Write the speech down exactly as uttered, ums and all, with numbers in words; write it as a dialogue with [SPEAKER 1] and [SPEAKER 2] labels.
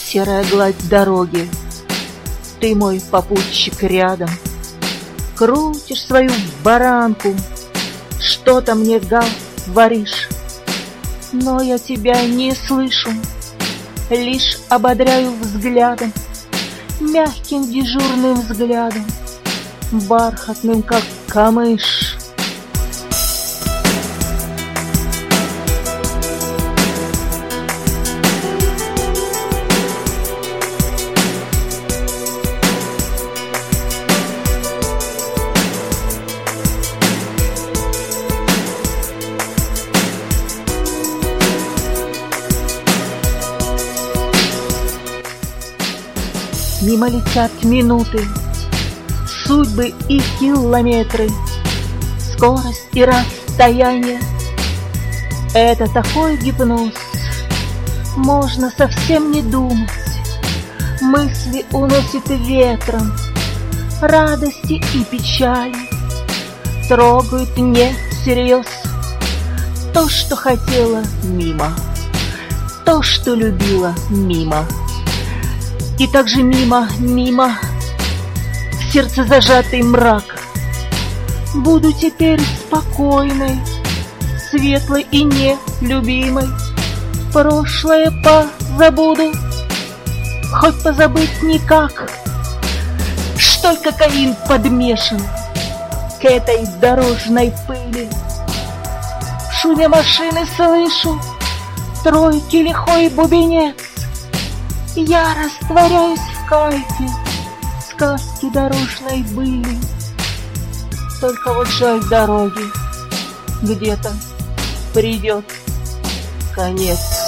[SPEAKER 1] Серая гладь дороги, ты мой попутчик рядом. Крутишь свою баранку, что-то мне говоришь, но я тебя не слышу, лишь ободряю взглядом, мягким дежурным взглядом, бархатным, как камыш. Мимо летят минуты, судьбы и километры, скорость и расстояние. Это такой гипноз, можно совсем не думать. Мысли уносит ветром, радости и печали, трогают не всерьез. То, что хотела, мимо, то, что любила, мимо. И также мимо, мимо, в сердце зажатый мрак. Буду теперь спокойной, светлой и нелюбимой. Прошлое позабуду, хоть позабыть никак. Что кокаин подмешан к этой дорожной пыли. В шуме машины слышу тройки лихой бубенец. Я растворяюсь в кайфе, сказки дорожной были. Только вот жаль дороги, где-то придет конец.